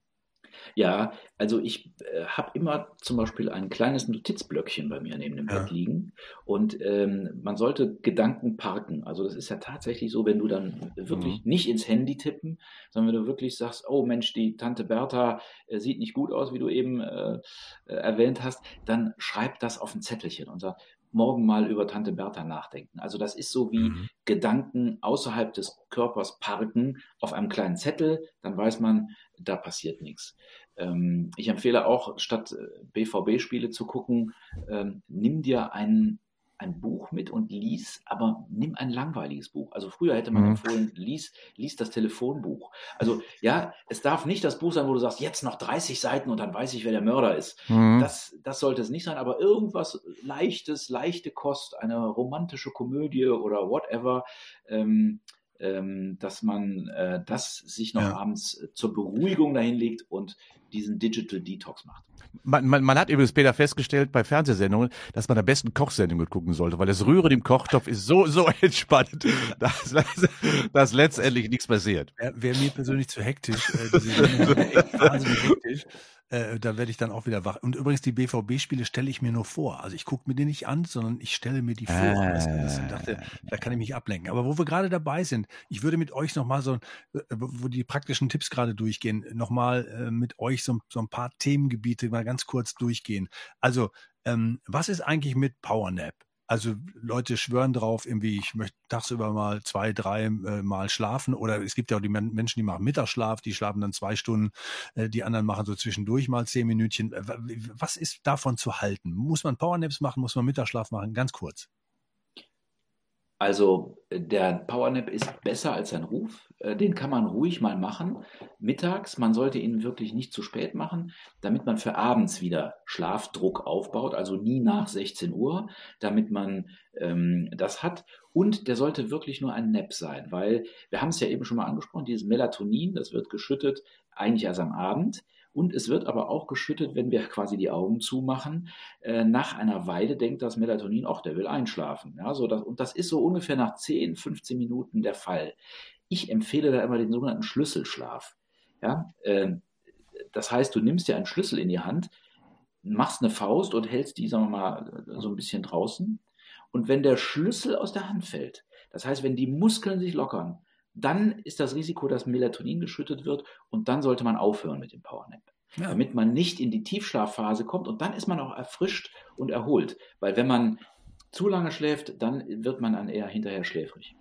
Ja, also ich äh, habe immer zum Beispiel ein kleines Notizblöckchen bei mir neben dem Ja. Bett liegen und ähm, man sollte Gedanken parken. Also das ist ja tatsächlich so, wenn du dann wirklich nicht ins Handy tippen, sondern wenn du wirklich sagst, oh Mensch, die Tante Bertha äh, sieht nicht gut aus, wie du eben äh, äh, erwähnt hast, dann schreib das auf ein Zettelchen und sag, morgen mal über Tante Bertha nachdenken. Also das ist so wie Mhm. Gedanken außerhalb des Körpers parken auf einem kleinen Zettel, dann weiß man, da passiert nichts. Ähm, ich empfehle auch, statt äh, B V B-Spiele zu gucken, ähm, nimm dir ein, ein Buch mit und lies, aber nimm ein langweiliges Buch. Also früher hätte man Mhm. empfohlen, lies, lies das Telefonbuch. Also ja, es darf nicht das Buch sein, wo du sagst, jetzt noch dreißig Seiten und dann weiß ich, wer der Mörder ist. Mhm. Das, das sollte es nicht sein, aber irgendwas Leichtes, leichte Kost, eine romantische Komödie oder whatever, ähm, ähm, dass man äh, das sich noch Ja. abends äh, zur Beruhigung dahin legt und diesen Digital Detox macht. Man, man, man hat übrigens, Peter, festgestellt bei Fernsehsendungen, dass man am besten Kochsendungen gucken sollte, weil das Rühren im Kochtopf ist so, so entspannt, dass, dass, dass letztendlich nichts passiert. Wäre wär mir persönlich zu hektisch. Äh, diese Sendung wäre echt wahnsinnig hektisch. Äh, da werde ich dann auch wieder wach. Und übrigens, die B V B-Spiele stelle ich mir nur vor. Also ich gucke mir die nicht an, sondern ich stelle mir die vor. Ah. Das, das, und dachte, da kann ich mich ablenken. Aber wo wir gerade dabei sind, ich würde mit euch nochmal so, äh, wo die praktischen Tipps gerade durchgehen, nochmal äh, mit euch so, so ein paar Themengebiete mal ganz kurz durchgehen. Also, ähm, was ist eigentlich mit Powernap? Also Leute schwören drauf, irgendwie, ich möchte tagsüber mal zwei, drei äh, Mal schlafen. Oder es gibt ja auch die Men- Menschen, die machen Mittagsschlaf, die schlafen dann zwei Stunden. Äh, die anderen machen so zwischendurch mal zehn Minütchen. Äh, Was ist davon zu halten? Muss man Powernaps machen? Muss man Mittagsschlaf machen? Ganz kurz. Also der Powernap ist besser als sein Ruf. Äh, Den kann man ruhig mal machen. Mittags, man sollte ihn wirklich nicht zu spät machen, damit man für abends wieder Schlafdruck aufbaut, also nie nach sechzehn Uhr, damit man ähm, das hat. Und der sollte wirklich nur ein Nap sein, weil wir haben es ja eben schon mal angesprochen, dieses Melatonin, das wird geschüttet eigentlich erst am Abend. Und es wird aber auch geschüttet, wenn wir quasi die Augen zumachen. Äh, nach einer Weile denkt das Melatonin, ach, der will einschlafen. Ja, so das, und das ist so ungefähr nach zehn, fünfzehn Minuten der Fall. Ich empfehle da immer den sogenannten Schlüsselschlaf. Ja, äh, das heißt, du nimmst dir einen Schlüssel in die Hand, machst eine Faust und hältst die, sagen wir mal, so ein bisschen draußen. Und wenn der Schlüssel aus der Hand fällt, das heißt, wenn die Muskeln sich lockern, dann ist das Risiko, dass Melatonin geschüttet wird und dann sollte man aufhören mit dem Powernap. Ja. Damit man nicht in die Tiefschlafphase kommt und dann ist man auch erfrischt und erholt. Weil wenn man zu lange schläft, dann wird man dann eher hinterher schläfrig.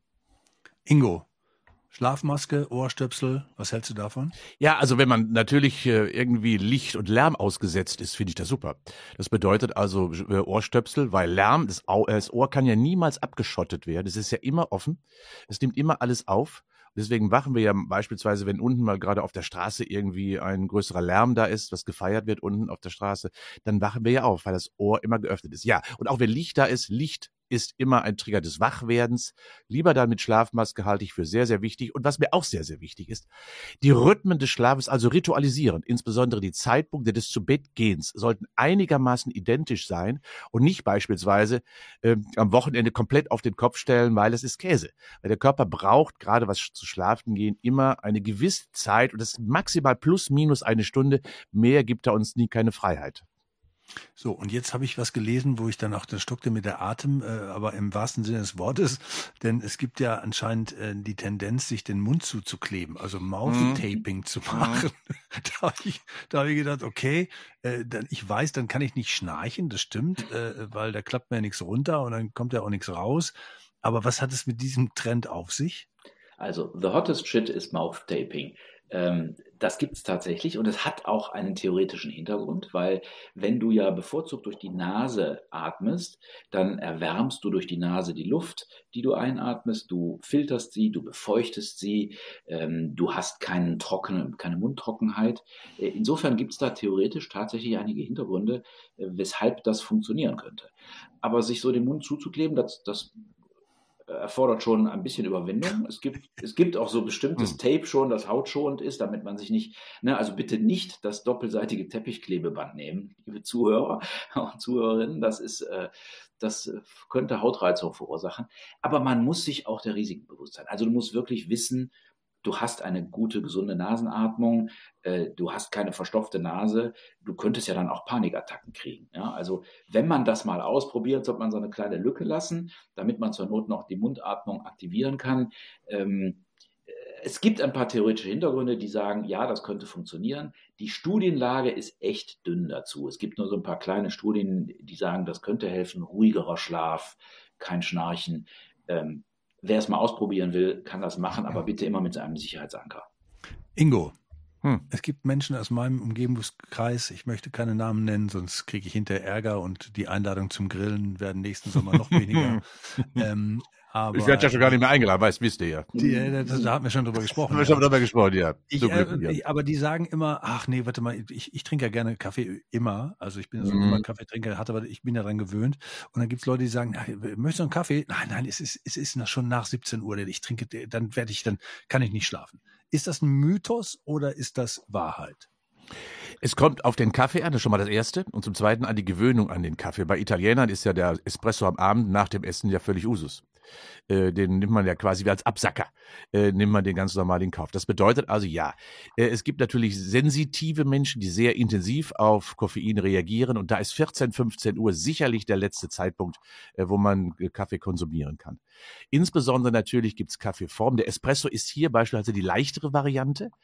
Ingo, Schlafmaske, Ohrstöpsel, was hältst du davon? Ja, also wenn man natürlich äh, irgendwie Licht und Lärm ausgesetzt ist, finde ich das super. Das bedeutet also äh, Ohrstöpsel, weil Lärm, das, Au- äh, das Ohr kann ja niemals abgeschottet werden. Es ist ja immer offen. Es nimmt immer alles auf. Deswegen wachen wir ja beispielsweise, wenn unten mal gerade auf der Straße irgendwie ein größerer Lärm da ist, was gefeiert wird unten auf der Straße, dann wachen wir ja auf, weil das Ohr immer geöffnet ist. Ja, und auch wenn Licht da ist, Licht ist immer ein Trigger des Wachwerdens. Lieber dann mit Schlafmaske halte ich für sehr, sehr wichtig. Und was mir auch sehr, sehr wichtig ist, die Rhythmen des Schlafes also ritualisieren. Insbesondere die Zeitpunkte des Zubettgehens sollten einigermaßen identisch sein und nicht beispielsweise äh, am Wochenende komplett auf den Kopf stellen, weil es ist Käse. Weil der Körper braucht, gerade was zu schlafen gehen, immer eine gewisse Zeit und das ist maximal plus minus eine Stunde. Mehr gibt er uns nie keine Freiheit. So, und jetzt habe ich was gelesen, wo ich dann auch, das stockte mit der Atem, äh, aber im wahrsten Sinne des Wortes, denn es gibt ja anscheinend äh, die Tendenz, sich den Mund zuzukleben, also Mouth-Taping mhm. zu machen. Mhm. da habe ich, da hab ich gedacht, okay, äh, dann, ich weiß, dann kann ich nicht schnarchen, das stimmt, äh, weil da klappt mir ja nichts runter und dann kommt ja auch nichts raus. Aber was hat es mit diesem Trend auf sich? Also, the hottest shit ist Mouth-Taping. Ähm, das gibt es tatsächlich und es hat auch einen theoretischen Hintergrund, weil wenn du ja bevorzugt durch die Nase atmest, dann erwärmst du durch die Nase die Luft, die du einatmest, du filterst sie, du befeuchtest sie, ähm, du hast keinen trockenen, keine Mundtrockenheit. Äh, insofern gibt es da theoretisch tatsächlich einige Hintergründe, äh, weshalb das funktionieren könnte. Aber sich so den Mund zuzukleben, das, das erfordert schon ein bisschen Überwindung. Es gibt, es gibt auch so bestimmtes Tape schon, das hautschonend ist, damit man sich nicht, ne, also bitte nicht das doppelseitige Teppichklebeband nehmen, liebe Zuhörer und Zuhörerinnen, das ist, äh, das könnte Hautreizung verursachen. Aber man muss sich auch der Risiken bewusst sein. Also du musst wirklich wissen, du hast eine gute, gesunde Nasenatmung, äh, du hast keine verstopfte Nase, du könntest ja dann auch Panikattacken kriegen. Ja? Also wenn man das mal ausprobiert, sollte man so eine kleine Lücke lassen, damit man zur Not noch die Mundatmung aktivieren kann. Ähm, es gibt ein paar theoretische Hintergründe, die sagen, ja, das könnte funktionieren. Die Studienlage ist echt dünn dazu. Es gibt nur so ein paar kleine Studien, die sagen, das könnte helfen, ruhigerer Schlaf, kein Schnarchen. Ähm, Wer es mal ausprobieren will, kann das machen, aber bitte immer mit einem Sicherheitsanker. Ingo, hm. es gibt Menschen aus meinem Umgebungskreis, ich möchte keine Namen nennen, sonst kriege ich hinterher Ärger und die Einladung zum Grillen werden nächsten Sommer noch weniger. ähm, aber, ich werde ja schon gar nicht mehr eingeladen, weißt, wisst ihr ja. Die, das, da haben wir schon drüber gesprochen. Haben wir schon drüber gesprochen, ja. Ich, äh, ich, aber die sagen immer, ach nee, warte mal, ich, ich trinke ja gerne Kaffee immer. Also ich bin so mhm. immer Kaffeetrinker, hatte, aber ich bin ja daran gewöhnt. Und dann gibt es Leute, die sagen, möchtest du einen Kaffee? Nein, nein, es ist, es ist schon nach siebzehn Uhr. Ich trinke, dann werde ich, dann kann ich nicht schlafen. Ist das ein Mythos oder ist das Wahrheit? Es kommt auf den Kaffee an, das ist schon mal das Erste. Und zum Zweiten an die Gewöhnung an den Kaffee. Bei Italienern ist ja der Espresso am Abend nach dem Essen ja völlig Usus. Äh, den nimmt man ja quasi wie als Absacker, äh, nimmt man den ganz normal in Kauf. Das bedeutet also ja, äh, es gibt natürlich sensitive Menschen, die sehr intensiv auf Koffein reagieren und da ist vierzehn, fünfzehn Uhr sicherlich der letzte Zeitpunkt, äh, wo man äh, Kaffee konsumieren kann. Insbesondere natürlich gibt es Kaffeeformen. Der Espresso ist hier beispielsweise die leichtere Variante.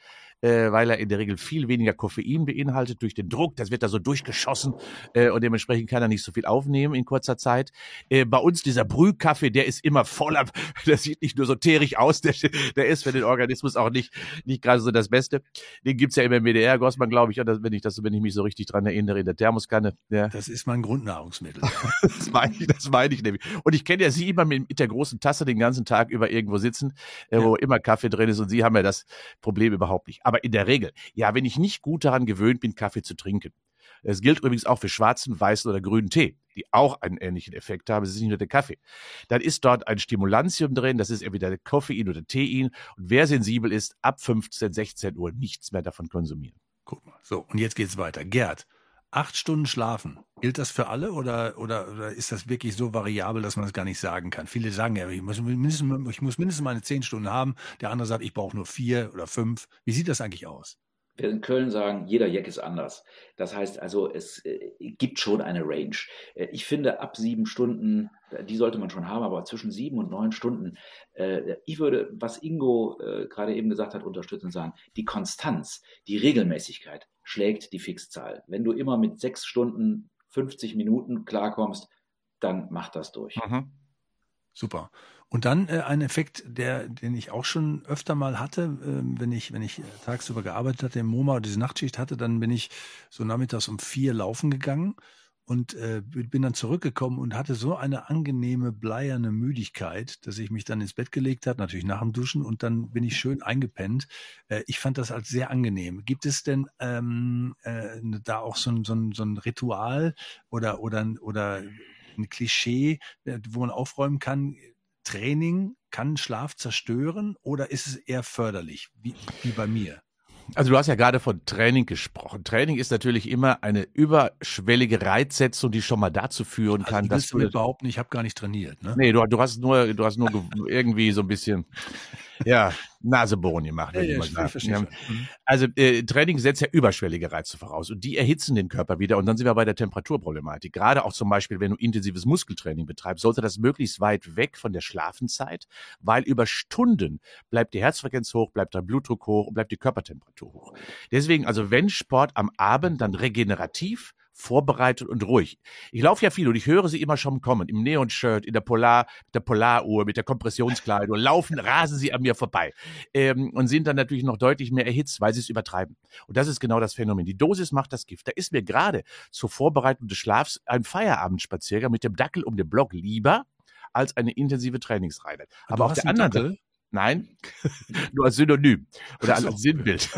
äh, weil er in der Regel viel weniger Koffein beinhaltet durch den Druck. Das wird da so durchgeschossen äh, und dementsprechend kann er nicht so viel aufnehmen in kurzer Zeit. Äh, bei uns dieser Brühkaffee, der ist immer voller, der sieht nicht nur so teerig aus, der, der ist für den Organismus auch nicht, nicht gerade so das Beste. Den gibt's ja immer im W D R, Gossmann, glaube ich, wenn ich das, wenn ich mich so richtig dran erinnere, in der Thermoskanne. Ja. Das ist mein Grundnahrungsmittel. Das meine ich, das meine ich nämlich. Und ich kenne ja Sie immer mit, mit der großen Tasse den ganzen Tag über irgendwo sitzen, äh, wo Ja. immer Kaffee drin ist und Sie haben ja das Problem überhaupt nicht. Aber in der Regel, ja, wenn ich nicht gut daran gewöhnt bin, Kaffee zu trinken, es gilt übrigens auch für schwarzen, weißen oder grünen Tee, die auch einen ähnlichen Effekt haben. Es ist nicht nur der Kaffee. Dann ist dort ein Stimulantium drin, das ist entweder der Koffein oder Tein. Und wer sensibel ist, ab fünfzehn, sechzehn Uhr nichts mehr davon konsumieren. Guck mal. So, und jetzt geht's weiter. Gerd, acht Stunden schlafen. Gilt das für alle oder, oder, oder ist das wirklich so variabel, dass man es gar nicht sagen kann? Viele sagen ja, ich muss mindestens, ich muss mindestens meine zehn Stunden haben. Der andere sagt, ich brauche nur vier oder fünf. Wie sieht das eigentlich aus? Wir in Köln sagen, jeder Jack ist anders. Das heißt also, es äh, gibt schon eine Range. Äh, ich finde, ab sieben Stunden, äh, die sollte man schon haben, aber zwischen sieben und neun Stunden, äh, ich würde, was Ingo äh, gerade eben gesagt hat, unterstützen und sagen, die Konstanz, die Regelmäßigkeit schlägt die Fixzahl. Wenn du immer mit sechs Stunden, fünfzig Minuten klarkommst, dann mach das durch. Mhm. Super. Und dann äh, ein Effekt, der, den ich auch schon öfter mal hatte, äh, wenn ich, wenn ich tagsüber gearbeitet hatte im MoMA oder diese Nachtschicht hatte, dann bin ich so nachmittags um vier laufen gegangen und äh, bin dann zurückgekommen und hatte so eine angenehme, bleierne Müdigkeit, dass ich mich dann ins Bett gelegt habe, natürlich nach dem Duschen, und dann bin ich schön eingepennt. Äh, ich fand das als sehr angenehm. Gibt es denn ähm, äh, da auch so ein, so ein, so ein Ritual oder, oder, oder ein Klischee, wo man aufräumen kann? Training kann Schlaf zerstören oder ist es eher förderlich, wie, wie bei mir? Also du hast ja gerade von Training gesprochen. Training ist natürlich immer eine überschwellige Reizsetzung, die schon mal dazu führen Also kann, du dass willst du damit behaupten, ich habe gar nicht trainiert, ne? Nee, du, du hast nur, du hast nur ge- irgendwie so ein bisschen, ja, Nasebohren gemacht, Ja, würde ich ja, mal ich sagen. verstehe Ja. schon. Mhm. Also äh, Training setzt ja überschwellige Reize voraus und die erhitzen den Körper wieder und dann sind wir bei der Temperaturproblematik. Gerade auch zum Beispiel, wenn du intensives Muskeltraining betreibst, sollte das möglichst weit weg von der Schlafenszeit, weil über Stunden bleibt die Herzfrequenz hoch, bleibt der Blutdruck hoch und bleibt die Körpertemperatur hoch. Deswegen, also wenn Sport am Abend, dann regenerativ, vorbereitet und ruhig. Ich laufe ja viel und ich höre sie immer schon kommen, im Neon-Shirt, in der Polar, mit der Polaruhr, mit der Kompressionskleidung, laufen, rasen sie an mir vorbei ähm, und sind dann natürlich noch deutlich mehr erhitzt, weil sie es übertreiben. Und das ist genau das Phänomen. Die Dosis macht das Gift. Da ist mir gerade zur Vorbereitung des Schlafs ein Feierabendspaziergang mit dem Dackel um den Block lieber als eine intensive Trainingsreihe. Aber Du auf hast der einen anderen Dackel? Seite, nein, nur als Synonym oder als Sinnbild,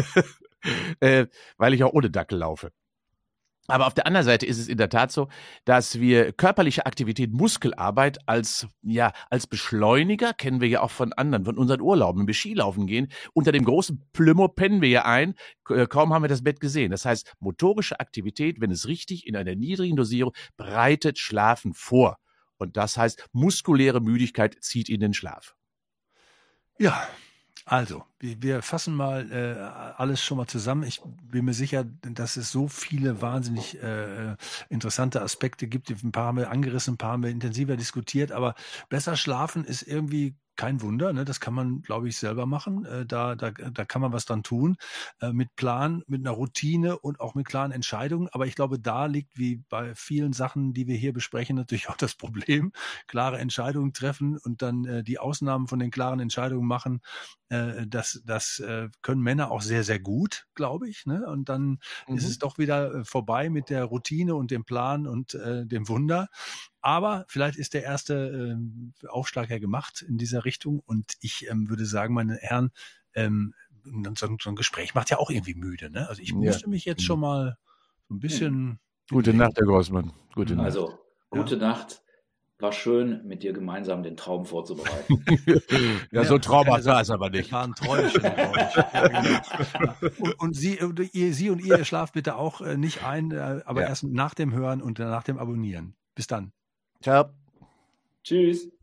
äh, weil ich auch ohne Dackel laufe. Aber auf der anderen Seite ist es in der Tat so, dass wir körperliche Aktivität, Muskelarbeit als, ja, als Beschleuniger, kennen wir ja auch von anderen, von unseren Urlauben, wenn wir Skilaufen gehen, unter dem großen Plümo pennen wir ja ein, kaum haben wir das Bett gesehen. Das heißt, motorische Aktivität, wenn es richtig in einer niedrigen Dosierung, bereitet Schlafen vor. Und das heißt, muskuläre Müdigkeit zieht in den Schlaf. Ja, also, wir, wir fassen mal äh, alles schon mal zusammen. Ich bin mir sicher, dass es so viele wahnsinnig äh, interessante Aspekte gibt. Ein paar haben wir angerissen, ein paar haben wir intensiver diskutiert, aber besser schlafen ist irgendwie kein Wunder, ne? Das kann man, glaube ich, selber machen. Äh, da, da, da kann man was dran tun. Äh, mit Plan, mit einer Routine und auch mit klaren Entscheidungen. Aber ich glaube, da liegt, wie bei vielen Sachen, die wir hier besprechen, natürlich auch das Problem. Klare Entscheidungen treffen und dann äh, die Ausnahmen von den klaren Entscheidungen machen. Äh, das das äh, können Männer auch sehr, sehr gut, glaube ich. Ne? Und dann Mhm. ist es doch wieder äh, vorbei mit der Routine und dem Plan und äh, dem Wunder. Aber vielleicht ist der erste äh, Aufschlag ja gemacht in dieser Richtung. Und ich ähm, würde sagen, meine Herren, ähm, so, so ein Gespräch macht ja auch irgendwie müde. Ne? Also ich Ja. müsste mich jetzt schon mal so ein bisschen... Gute Nacht, Herr Grossmann. Gute Nacht. Also, gute Ja. Nacht. War schön, mit dir gemeinsam den Traum vorzubereiten. Ja, so traumhaft keine war Sache. es aber nicht. Das war ein Träumchen. glaub ich. Ja, genau. und, und Sie, und ihr, Sie und ihr schlaft bitte auch äh, nicht ein, äh, aber Ja. erst nach dem Hören und nach dem Abonnieren. Bis dann. Ciao. Tschüss.